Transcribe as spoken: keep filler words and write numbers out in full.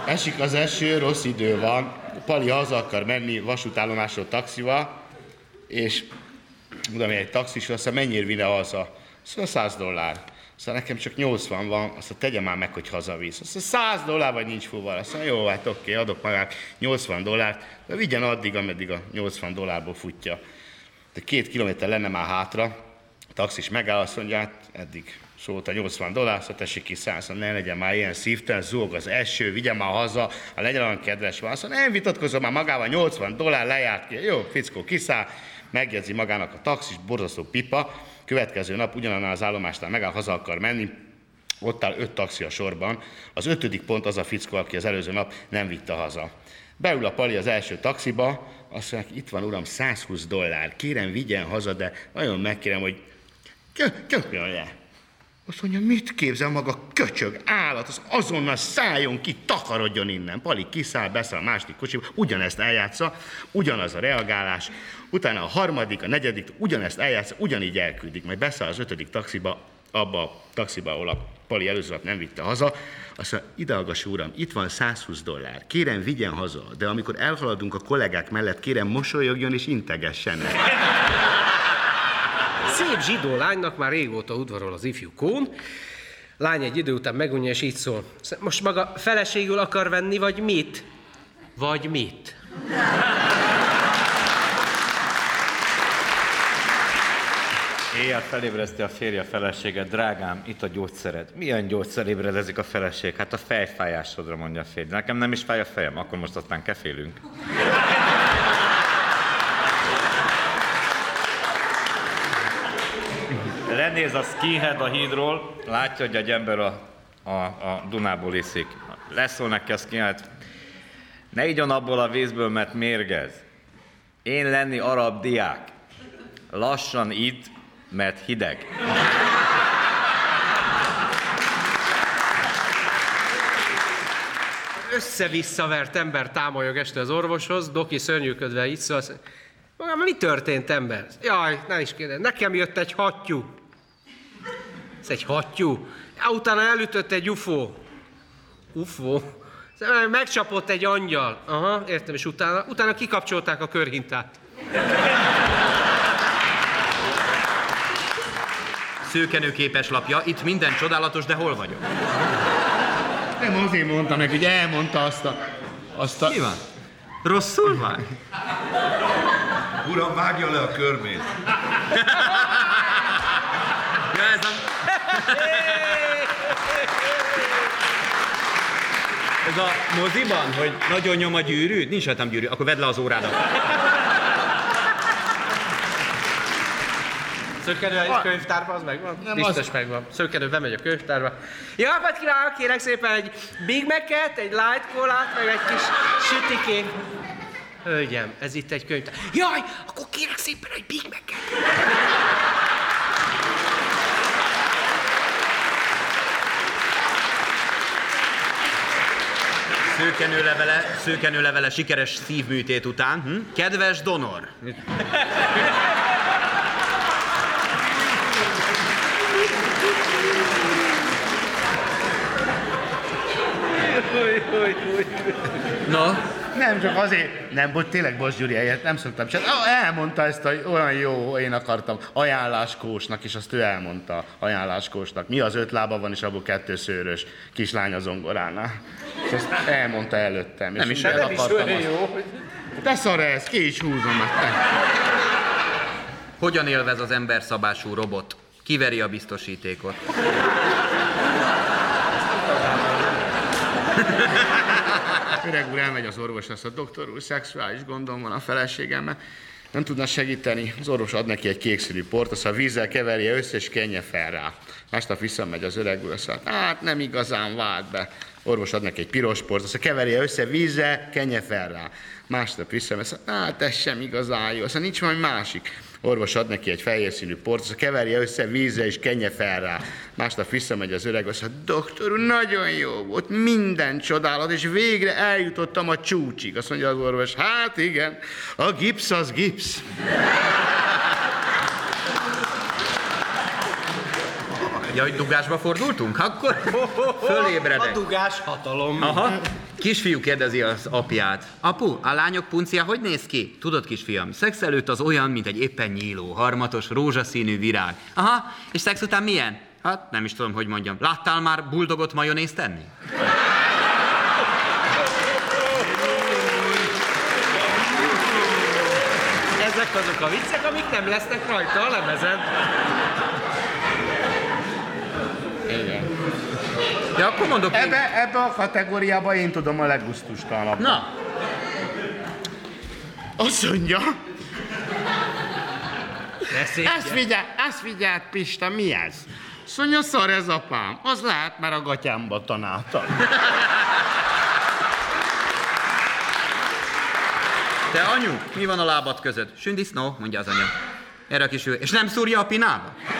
Esik az eső, rossz idő van, Pali haza akar menni vasútállomásról taxival, és oda megy egy taxis, azt mondja, mennyire vinne haza? Szóval száz dollár. Szóval nekem csak nyolcvan van, azt mondja, tegye már meg, hogy hazavisz. Azt mondja, száz dollár vagy nincs fuval. Azt mondja, jó, hát oké, adok magának nyolcvan dollárt, de vigyen addig, ameddig a nyolcvan dollárból futja. De két kilométer lenne már hátra, a taxis megáll, azt mondja, hát eddig szólt a nyolcvan dollár, szóval tessék kiszállni, szóval ne legyen már ilyen szívtelen, zúg az eső, vigyen már haza, ha legyen olyan kedves van. Szóval nem vitatkozom már magával, nyolcvan dollár lejárt ki. Jó, fickó kiszáll, megjegyzi magának a taxis, borzasztó pipa. Következő nap ugyanannál az állomásnál megáll, haza akar menni, ott áll öt taxi a sorban. Az ötödik pont az a fickó, aki az előző nap nem vitte haza. Beül a Pali az első taxiba, azt mondja, itt van uram, százhúsz dollár, kérem vigyen haza, de nagyon megkérem, hogy köpjön le. Azt mondja, mit képzel maga, köcsög, állat, az azonnal szálljon ki, takarodjon innen. Pali kiszáll, beszáll a második kocsiba, ugyanezt eljátsza, ugyanaz a reagálás, utána a harmadik, a negyedik, ugyanezt eljátsza, ugyanígy elküldik, majd beszáll az ötödik taxiba, abba a taxiba, ahol a Pali előző nap nem vitte haza, azt mondja, idehallgass uram, itt van százhúsz dollár, kérem vigyen haza, de amikor elhaladunk a kollégák mellett, kérem mosolyogjon és integessen. Szép zsidó lánynak már régóta udvarol az ifjú kón. Lány egy idő után megunja, és így szól. Most maga feleségül akar venni, vagy mit? Vagy mit? Éjjel felébreszti a férje a feleséget, drágám, itt a gyógyszered. Milyen gyógyszer ébredezik a feleség? Hát a fejfájásodra, mondja a férj. Nekem nem is fáj a fejem, akkor most aztán kefélünk. Lenéz a skinhead a hídról, látja, hogy egy ember a, a, a Dunából iszik. Leszól neki a skinhead, ne igyon abból a vízből, mert mérgez. Én lenni arab diák. Lassan itt, mert hideg. Össze-visszavert ember támolyog este az orvoshoz, doki szörnyűködve így szól, azt mondja, mi történt, ember? Jaj, ne is kérdez, nekem jött egy hattyú. Ez egy hattyú? Ja, utána elütött egy ufó. Ufó? Megcsapott egy angyal. Aha, értem, és utána, utána kikapcsolták a körhintát. Szőkenőképes lapja, itt minden csodálatos, de hol vagyok? Nem azért mondta meg, hogy elmondta azt a... Azt a... Mi van? Rosszul van? Uram, vágja le a körmét. Ja, ez a... Ez a moziban, hogy nagyon nyom a gyűrű? Nincs rajtam gyűrű, akkor vedd le az órádat. Szökkenő egy könyvtárba, az megvan? Nem, biztos az... megvan. Szökkenő bemegy a könyvtárba. Jó napot kívánok, kérek szépen egy Big Mac-et, egy Light Cola-t, meg egy kis sütikét. Hölgyem, ez itt egy könyvtár. Jaj, akkor kérek szépen egy Big Mac-et. Szőkenőlevele, szőkenőlevele sikeres szívműtét után. Hm? Kedves donor! Na? Nem, csak azért, nem, bocs, tényleg bocs, Gyuri, ilyet nem szoktam csinálni. Elmondta ezt, hogy olyan jó, én akartam ajánláskósnak, és azt ő elmondta ajánláskósnak. Mi az öt lába van, és abból kettő szőrös kislány a zongoránál. És ezt elmondta előttem. Nem és is, nem is olyan jó. Te szar ez, ki is húzom meg. Hogyan élvez az emberszabású robot? Kiveri a biztosítékot. Öreg úr elmegy az orvosra, azt a doktor úr, szexuális gondom van a feleségemmel, nem tudna segíteni. Az orvos ad neki egy kékszínű port, azt a vízzel keverje össze, és kenje fel rá. Másnap visszamegy az öreg úr, azt mondja, hát nem igazán vált be. Orvos ad neki egy piros port, azt keverje össze vízzel, kenje fel rá. Másnap visszamegy, azt mondja, hát ez sem igazán jó, azt mondja, nincs valami másik. Orvos ad neki egy fehér színű port, azt keverje össze vízzel, és kenje fel rá. Másnap visszamegy az öreg, azt mondja, doktor úr, nagyon jó volt, minden csodálat, és végre eljutottam a csúcsig. Azt mondja az orvos, hát igen, a gipsz az gipsz. Ja, hogy dugásba fordultunk? Akkor fölébredek. A dugás hatalom. Aha. Kisfiú kérdezi az apját. Apu, a lányok puncia hogy néz ki? Tudod, kisfiam, szex előtt az olyan, mint egy éppen nyíló, harmatos, rózsaszínű virág. Aha, és szex után milyen? Hát nem is tudom, hogy mondjam. Láttál már buldogot majonézt tenni? Ezek azok a viccek, amik nem lesznek rajta a lemezen. Igen. De akkor mondok én... Ebbe, ebbe a kategóriába én tudom a leggusztustalanabb. Na, Azt mondja, Ne szép. ezt figyelj, ezt figyeld, Pista, mi ez? Azt mondja, szar ez apám. Az lehet, mert a gatyámba tanáltam. te anyu, mi van a lábad között? Sündisznó, mondja az anya. Erre a kisfiú, és nem szúrja a pinába?